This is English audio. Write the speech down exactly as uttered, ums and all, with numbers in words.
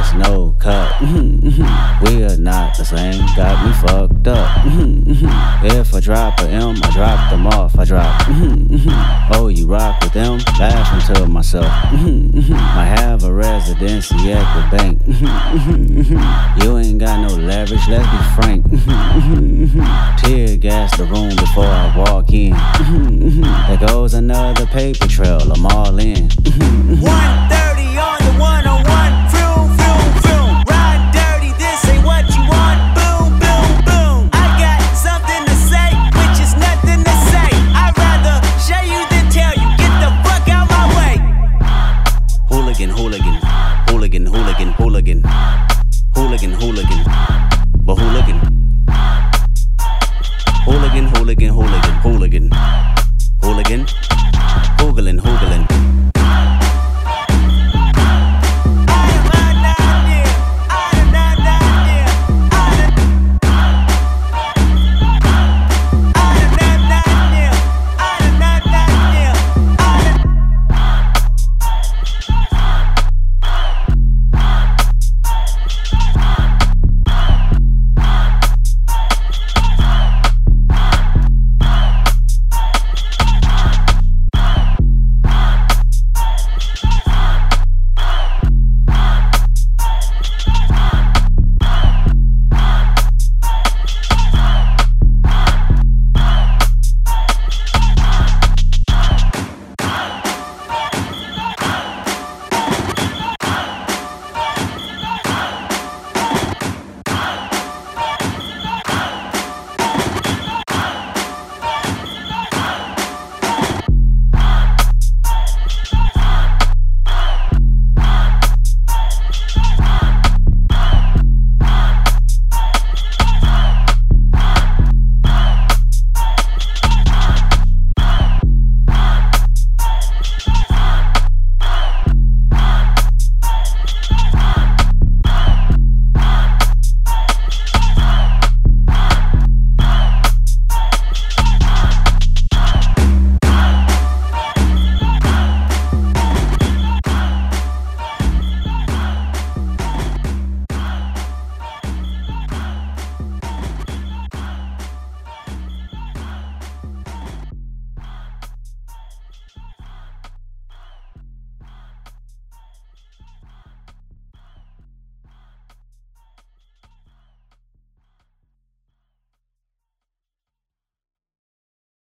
There's no cut. We are not the same. Got me fucked up. If I drop a M, I drop them off. I drop. Oh, you rock with them? Laughing to myself. Might have a residency at the bank. You ain't got no leverage, let's be frank. Tear gas the room before I walk in. There goes another paper trail, I'm all in. one thirty on the one oh one, vroom, vroom, vroom. Ride dirty, this ain't what you want, boom, boom, boom. I got something to say, which is nothing to say. I'd rather show you than tell you, get the fuck out my way. Hooligan, hooligan, hooligan, hooligan, hooligan. Hooligan, hooligan, but hooligan. Hooligan, hooligan, hooligan, hooligan. Hooligan, hoogling, hoogling.